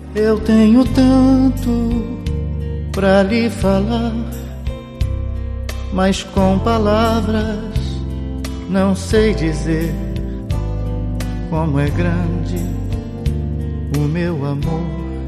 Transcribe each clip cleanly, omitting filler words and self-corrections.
Eu tenho tanto pra lhe falar, mas com palavras não sei dizer como é grande o meu amor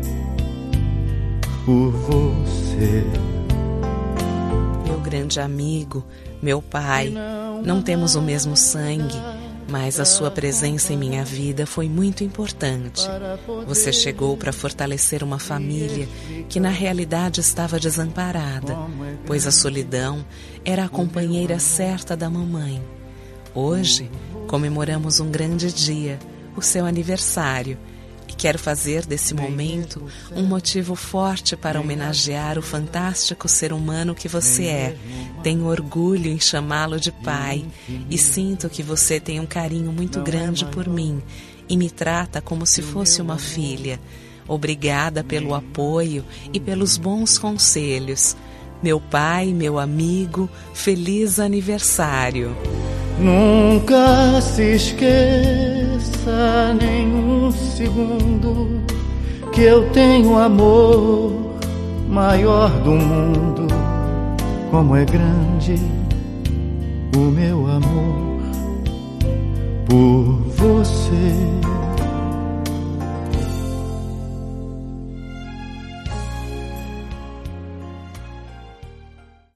por você. Meu grande amigo, meu pai, não temos o mesmo sangue, mas a sua presença em minha vida foi muito importante. Você chegou para fortalecer uma família que na realidade estava desamparada, pois a solidão era a companheira certa da mamãe. Hoje comemoramos um grande dia, o seu aniversário, e quero fazer desse momento um motivo forte para homenagear o fantástico ser humano que você é. Tenho orgulho em chamá-lo de pai e sinto que você tem um carinho muito grande por mim e me trata como se fosse uma filha. Obrigada pelo apoio e pelos bons conselhos. Meu pai, meu amigo, feliz aniversário. Nunca se esqueça nem um segundo que eu tenho amor maior do mundo. Como é grande o meu amor por você.